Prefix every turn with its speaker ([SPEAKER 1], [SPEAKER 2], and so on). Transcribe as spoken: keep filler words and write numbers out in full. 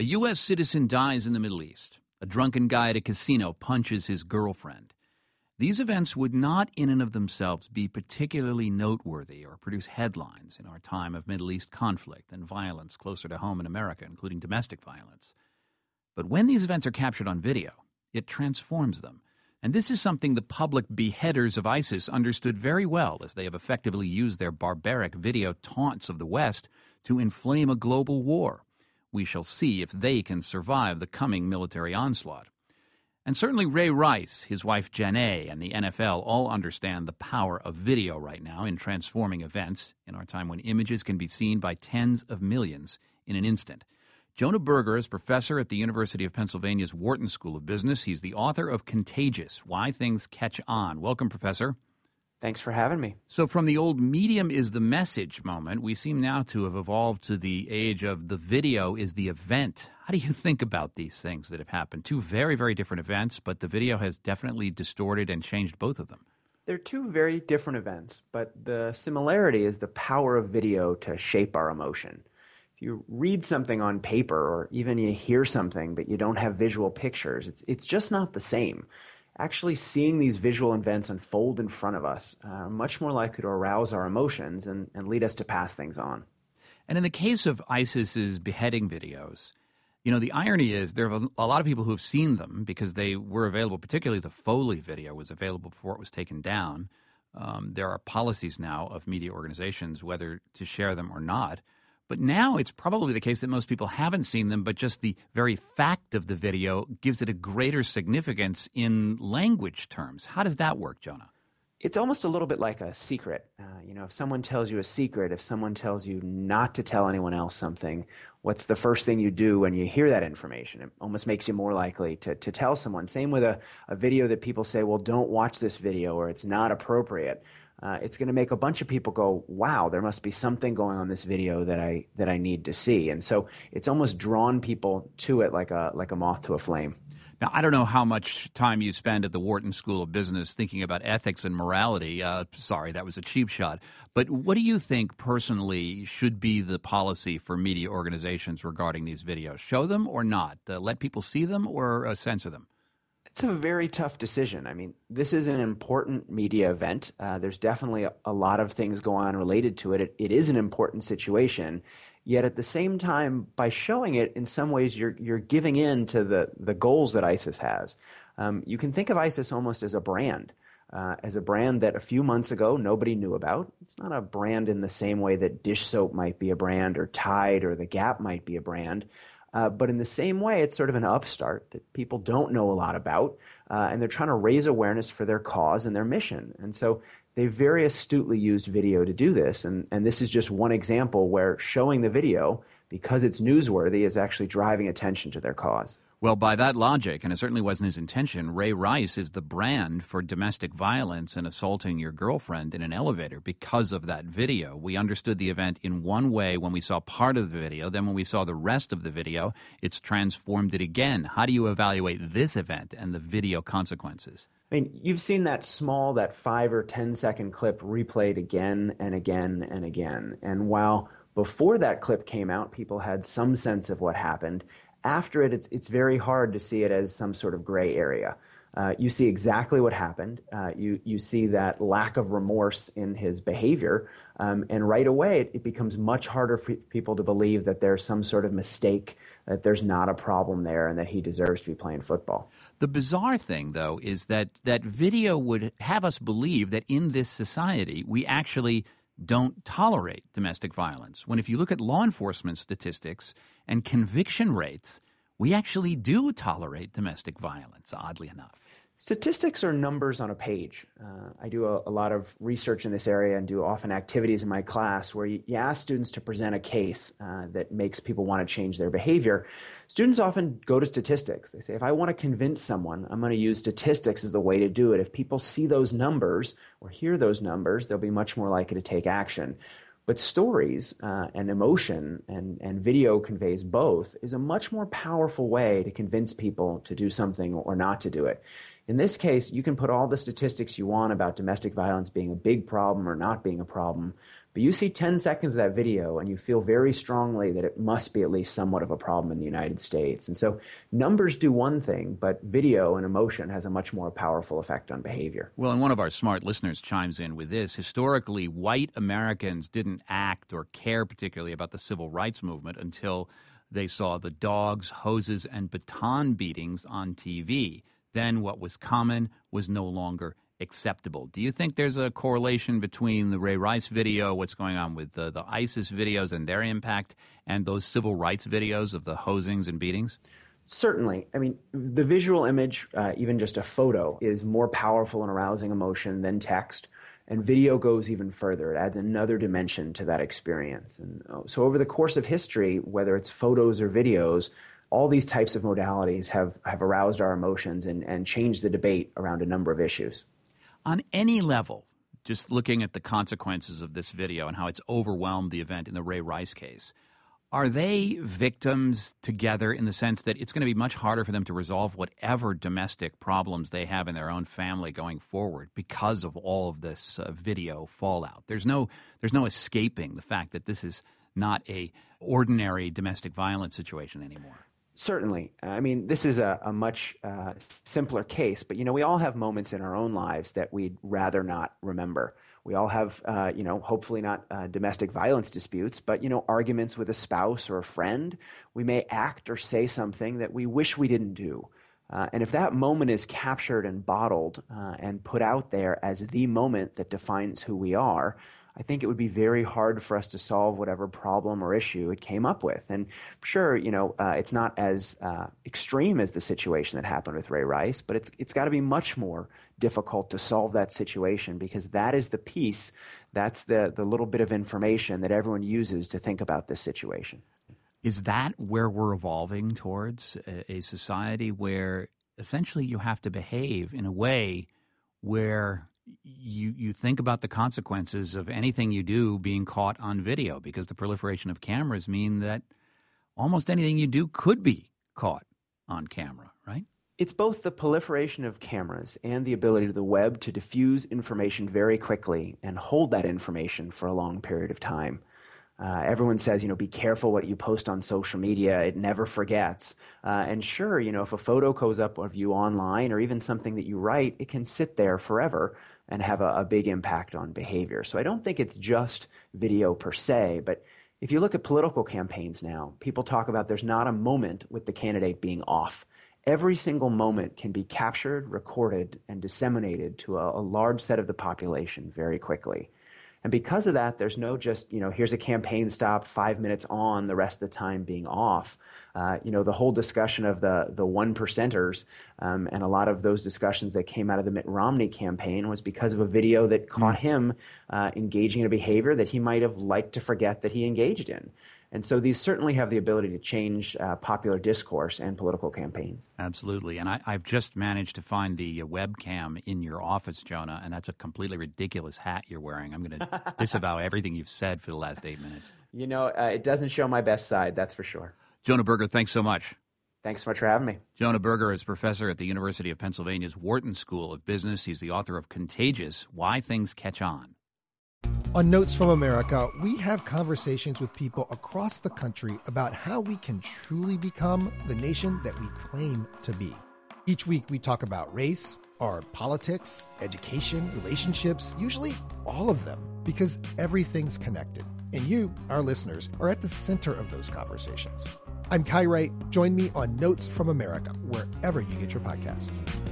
[SPEAKER 1] A U S citizen dies in the Middle East. A drunken guy at a casino punches his girlfriend. These events would not in and of themselves be particularly noteworthy or produce headlines in our time of Middle East conflict and violence closer to home in America, including domestic violence. But when these events are captured on video, it transforms them. And this is something the public beheaders of ISIS understood very well, as they have effectively used their barbaric video taunts of the West to inflame a global war. We shall see if they can survive the coming military onslaught. And certainly Ray Rice, his wife Janae, and the N F L all understand the power of video right now in transforming events in our time when images can be seen by tens of millions in an instant. Jonah Berger is professor at the University of Pennsylvania's Wharton School of Business. He's the author of Contagious: Why Things Catch On. Welcome, Professor.
[SPEAKER 2] Thanks for having me.
[SPEAKER 1] So from the old medium is the message moment, we seem now to have evolved to the age of the video is the event. How do you think about these things that have happened? Two very, very different events, but the video has definitely distorted and changed both of them.
[SPEAKER 2] They're two very different events, but the similarity is the power of video to shape our emotion. If you read something on paper or even you hear something but you don't have visual pictures, it's it's just not the same. Actually seeing these visual events unfold in front of us uh, are much more likely to arouse our emotions and, and lead us to pass things on.
[SPEAKER 1] And in the case of ISIS's beheading videos, you know, the irony is there are a lot of people who have seen them because they were available, particularly the Foley video was available before it was taken down. Um, there are policies now of media organizations whether to share them or not. But now it's probably the case that most people haven't seen them, but just the very fact of the video gives it a greater significance in language terms. How does that work, Jonah?
[SPEAKER 2] It's almost a little bit like a secret. Uh, you know, if someone tells you a secret, if someone tells you not to tell anyone else something, what's the first thing you do when you hear that information? It almost makes you more likely to, to tell someone. Same with a, a video that people say, well, don't watch this video or it's not appropriate. Uh, it's going to make a bunch of people go, wow, there must be something going on in this video that I that I need to see. And so it's almost drawn people to it like a like a moth to a flame.
[SPEAKER 1] Now, I don't know how much time you spend at the Wharton School of Business thinking about ethics and morality. Uh, sorry, that was a cheap shot. But what do you think personally should be the policy for media organizations regarding these videos? Show them or not? Uh, let people see them or uh, censor them?
[SPEAKER 2] It's a very tough decision. I mean, this is an important media event. Uh, there's definitely a, a lot of things going on related to it. it. It is an important situation. Yet at the same time, by showing it, in some ways, you're you're giving in to the, the goals that ISIS has. Um, you can think of ISIS almost as a brand, uh, as a brand that a few months ago nobody knew about. It's not a brand in the same way that dish soap might be a brand or Tide or The Gap might be a brand. Uh, but in the same way, it's sort of an upstart that people don't know a lot about, uh, and they're trying to raise awareness for their cause and their mission. And so they very astutely used video to do this, and, and this is just one example where showing the video, because it's newsworthy, is actually driving attention to their cause.
[SPEAKER 1] Well, by that logic, and it certainly wasn't his intention, Ray Rice is the brand for domestic violence and assaulting your girlfriend in an elevator because of that video. We understood the event in one way when we saw part of the video. Then when we saw the rest of the video, it's transformed it again. How do you evaluate this event and the video consequences?
[SPEAKER 2] I mean, you've seen that small, that five or ten second clip replayed again and again and again. And while before that clip came out, people had some sense of what happened, after it, it's, it's very hard to see it as some sort of gray area. Uh, you see exactly what happened. Uh, you, you see that lack of remorse in his behavior. Um, and right away, it, it becomes much harder for people to believe that there's some sort of mistake, that there's not a problem there, and that he deserves to be playing football.
[SPEAKER 1] The bizarre thing, though, is that that video would have us believe that in this society, we actually don't tolerate domestic violence. When if you look at law enforcement statistics and conviction rates, we actually do tolerate domestic violence, oddly enough.
[SPEAKER 2] Statistics are numbers on a page. Uh, I do a, a lot of research in this area and do often activities in my class where you, you ask students to present a case uh, that makes people want to change their behavior. Students often go to statistics. They say, if I want to convince someone, I'm going to use statistics as the way to do it. If people see those numbers or hear those numbers, they'll be much more likely to take action. But stories uh, and emotion and, and video conveys both is a much more powerful way to convince people to do something or not to do it. In this case, you can put all the statistics you want about domestic violence being a big problem or not being a problem, But you see ten seconds of that video and you feel very strongly that it must be at least somewhat of a problem in the United States. And so numbers do one thing, but video and emotion has a much more powerful effect on behavior.
[SPEAKER 1] Well, and one of our smart listeners chimes in with this. Historically, white Americans didn't act or care particularly about the civil rights movement until they saw the dogs, hoses, and baton beatings on T V. Then what was common was no longer acceptable. Do you think there's a correlation between the Ray Rice video, what's going on with the, the ISIS videos and their impact, and those civil rights videos of the hosings and beatings?
[SPEAKER 2] Certainly. I mean, the visual image, uh, even just a photo, is more powerful and arousing emotion than text. And video goes even further. It adds another dimension to that experience. And so over the course of history, whether it's photos or videos, all these types of modalities have, have aroused our emotions and, and changed the debate around a number of issues.
[SPEAKER 1] On any level, just looking at the consequences of this video and how it's overwhelmed the event in the Ray Rice case, are they victims together in the sense that it's going to be much harder for them to resolve whatever domestic problems they have in their own family going forward because of all of this uh, video fallout? There's no, there's no escaping the fact that this is not a ordinary domestic violence situation anymore.
[SPEAKER 2] Certainly. I mean, this is a, a much uh, simpler case, but, you know, we all have moments in our own lives that we'd rather not remember. We all have, uh, you know, hopefully not uh, domestic violence disputes, but, you know, arguments with a spouse or a friend. We may act or say something that we wish we didn't do. Uh, and if that moment is captured and bottled uh, and put out there as the moment that defines who we are, I think it would be very hard for us to solve whatever problem or issue it came up with. And sure, you know, uh, it's not as uh, extreme as the situation that happened with Ray Rice, but it's it's got to be much more difficult to solve that situation because that is the piece, that's the, the little bit of information that everyone uses to think about this situation.
[SPEAKER 1] Is that where we're evolving towards, a, a society where essentially you have to behave in a way where you you think about the consequences of anything you do being caught on video, because the proliferation of cameras mean that almost anything you do could be caught on camera, right?
[SPEAKER 2] It's both the proliferation of cameras and the ability of the web to diffuse information very quickly and hold that information for a long period of time. Uh, everyone says, you know, be careful what you post on social media. It never forgets. Uh, and sure, you know, if a photo goes up of you online or even something that you write, it can sit there forever and have a, a big impact on behavior. So I don't think it's just video per se, but if you look at political campaigns now, people talk about there's not a moment with the candidate being off. Every single moment can be captured, recorded, and disseminated to a, a large set of the population very quickly. And because of that, there's no just, you know, here's a campaign stop, five minutes on, the rest of the time being off. Uh, you know, the whole discussion of the the one percenters um, and a lot of those discussions that came out of the Mitt Romney campaign was because of a video that caught mm. him uh, engaging in a behavior that he might have liked to forget that he engaged in. And so these certainly have the ability to change uh, popular discourse and political campaigns.
[SPEAKER 1] Absolutely. And I, I've just managed to find the uh, webcam in your office, Jonah, and that's a completely ridiculous hat you're wearing. I'm going to disavow everything you've said for the last eight minutes.
[SPEAKER 2] You know, uh, it doesn't show my best side, that's for sure.
[SPEAKER 1] Jonah Berger, thanks so much.
[SPEAKER 2] Thanks so much for having me.
[SPEAKER 1] Jonah Berger is professor at the University of Pennsylvania's Wharton School of Business. He's the author of Contagious: Why Things Catch On.
[SPEAKER 3] On Notes from America, we have conversations with people across the country about how we can truly become the nation that we claim to be. Each week, we talk about race, our politics, education, relationships, usually all of them, because everything's connected. And you, our listeners, are at the center of those conversations. I'm Kai Wright. Join me on Notes from America, wherever you get your podcasts.